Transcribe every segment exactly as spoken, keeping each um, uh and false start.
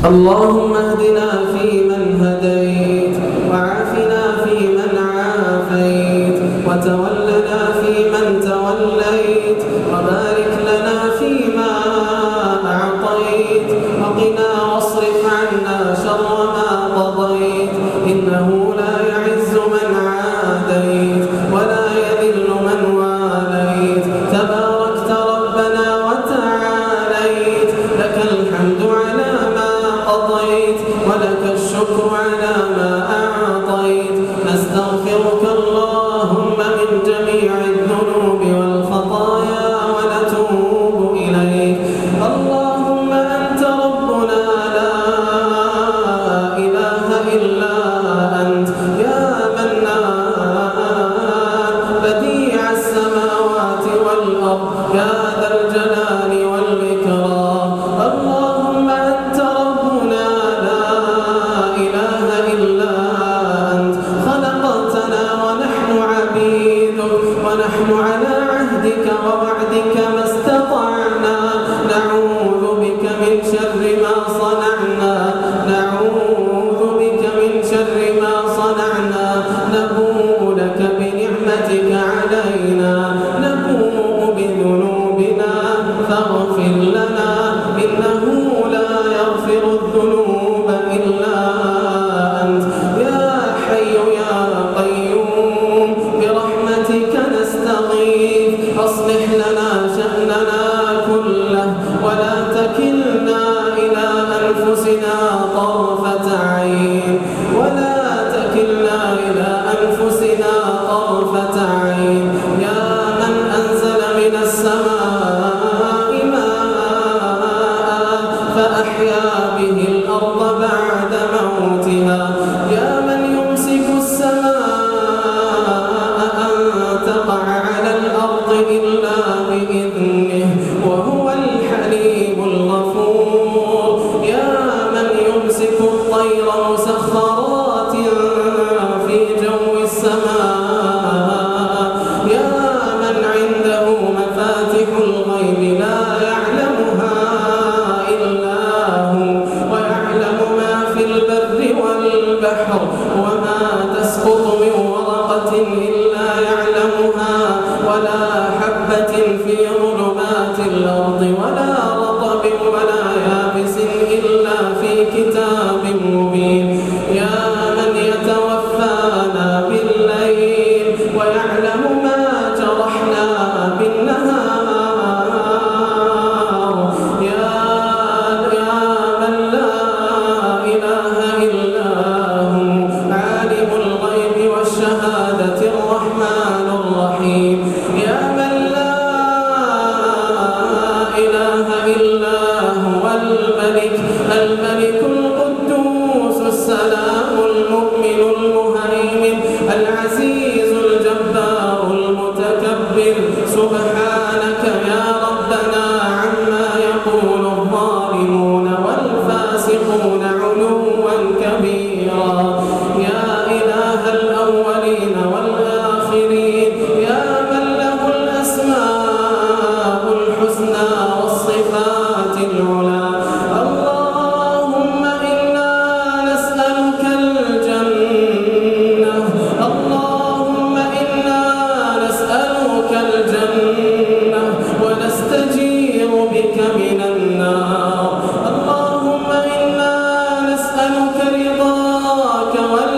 اللهم اهدنا فيمن هديت، وعافنا فيمن عافيت، وتولنا فيمن توليت، وبارك لنا فيما أعطيت، وقنا واصرف عنا شر ما قضيت، إنه لا يعز من عاديت ولا يذل من واليت، تباركت ربنا وتعاليت، لك الحمد على ما قضيت ولك الشكر على ما أعطيت. نستغفرك اللهم من جميع الذنوب والخطايا ونتوب إليك. اللهم أنت ربنا لا إله إلا أنت، يا منان بديع السماوات والأرض، يا ذا الجلال والإكرام. اللهم أنت ربنا لا إله إلا أنت، خلقتنا ونحن عبيدك، ونحن على عهدك ووعدك ما استطعنا، نعوذ بك من شر ما صنعنا، نعوذ بك من شر ما صنعنا، نبوء لك بنعمتك علينا، نبوء بذنوبنا فاغفر لنا، إنه لا يغفر الذنوب إلا أنت، يا حي يا قيوم برحمتك نستغيث. أصلح لنا شأننا كله ولا تكلنا إلى أنفسنا طرفة عين، ولا تكلنا إلى أنفسنا طرفة عين. يا من أنزل من السماء ماء فأحيا به الأرض بعد موتها، يا من يمسك السماء أن تقع على الأرض إلا بإذنه وهو الحليم الغفور، يا من يمسك الطير مسخرات في جو السماء، يا من عنده مفاتح الغيب لا يعلمها إلا هو، ويعلم ما في البر والبحر، وما تسقط من ورقة إلا يعلمها، ولا حبة في ظلمات الأرض، ولا رطب ولا يابس إلا في كتاب مبين. يا من يتوفانا بالليل ويعلم ما جرحنا بالنهار، يا يا من لا إله إلا هو، عالم الغيب والشهادة الرحمن الرحيم، يا من لا إله إلا هو الملك الملك القدوس السلام المؤمن المهيمن العزيز الجبار المتكبر. سبحانك يا ربنا عما يقول الظالمون والفاسقون علوا كبيرا، يا إله الأولين والآخرين، يا من له الأسماء الحسنى والصفات العلى. اللهم إنا نسألك الجنة، اللهم إنا نسألك الجنة ونستجير بك من النار. اللهم إنا نسألك رضاك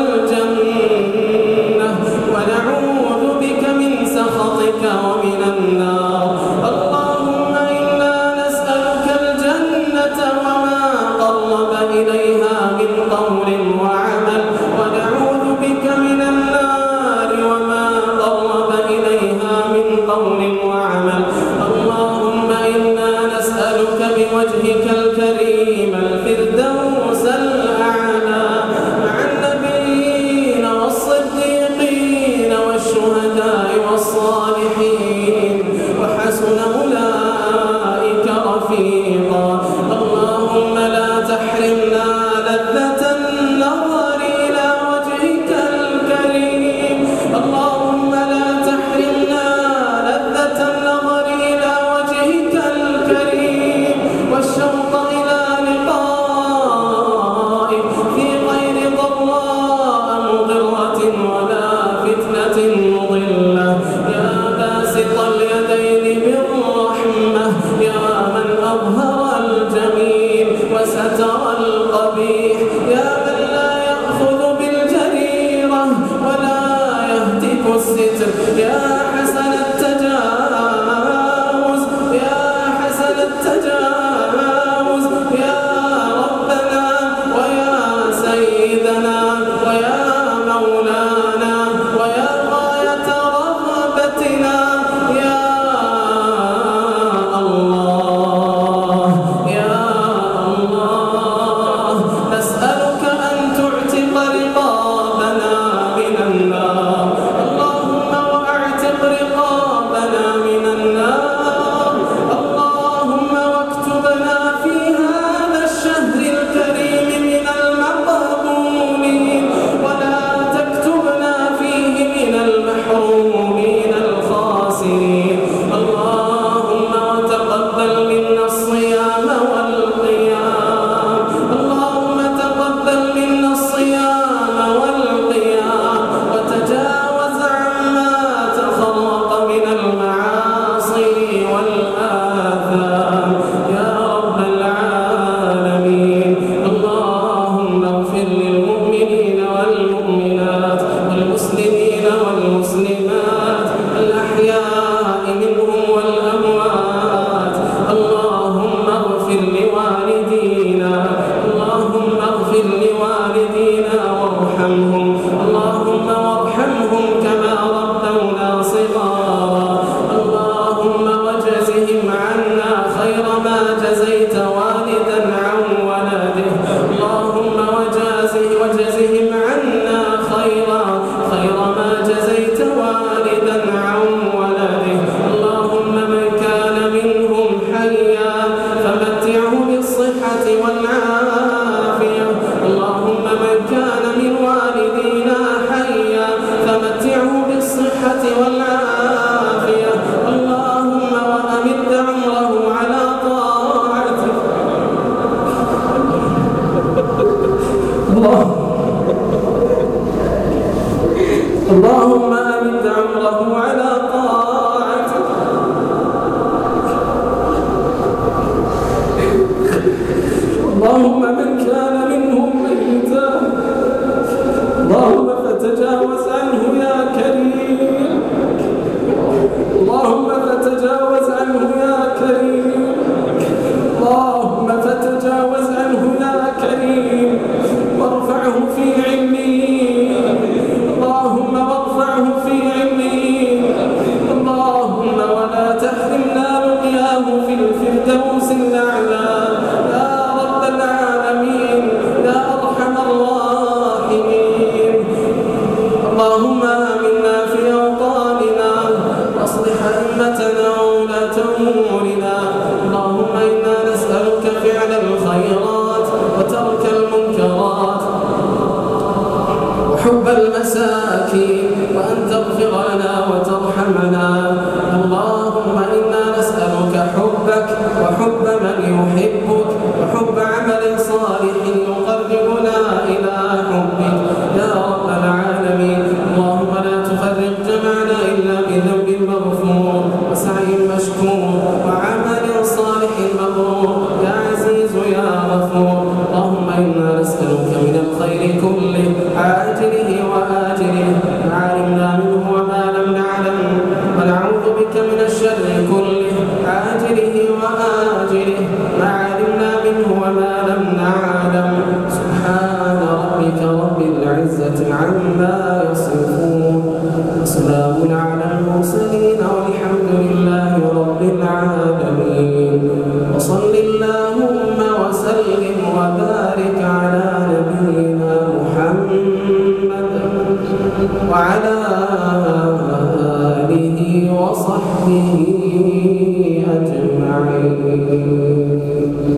والجنة ونعوذ بك من سخطك ومن النار. اللهم إنا نسألك الجنة وما قرب إليها من قول وعمل، ونعوذ بك من النار وما قرب إليها من قول وعمل. اللهم إنا نسألك بوجهك الكريم الفردوس الأعلى مع النبيين والصديقين والشهداء والصالحين، وحسن أولئك رفيقا. اللهم لا تحرمنا لذة النظر إلى وجهك الكريم، اللهم لا تحرمنا لذة النظر إلى وجهك الكريم والشوق إلى لقائك. والعافية. اللهم من كان من والدينا حيا فمتعه بالصحة والعافية. اللهم وأمد عمره على طاعتك. الله اللهم أمد عمره على طاعتك. اللهم من كان منهم ميتا اللهم فتجاوز عنه يا كريم. اللهم فتجاوز عنه يا كريم. اللهم فتجاوز عنه يا كريم وارفعه في عليين. اللهم وارفعه في عليين. اللهم ولا تحرمنا لقياه في الفردوس الأعلى يا رب العالمين يا أرحم الراحمين. اللهم آمنا في أوطاننا واصلح أئمتنا وولاة أمورنا. اللهم إنا نسألك فعل الخيرات وترك المنكرات وحب المساكين وأن تغفر لنا وترحمنا. اللهم إنا نسألك حبك وحب من يحبك وحب عمل صالح يقربنا إلى حبك يا رب العالمين. اللهم لا تفرق جمعنا إلا بذنب مغفور وسعي مشكور وعمل صالح مبرور يا عزيز يا غفور. اللهم إنا نسألك من الخير كله عاجله وآجله ما علمنا منه وما لم نعلم ونعوذ بك من الشر كله عاجله وآجله ما علمنا منه وما لم نعلم. سبحان ربك رب العزة عما يصفون وسلام على المرسلين والحمد لله رب العالمين.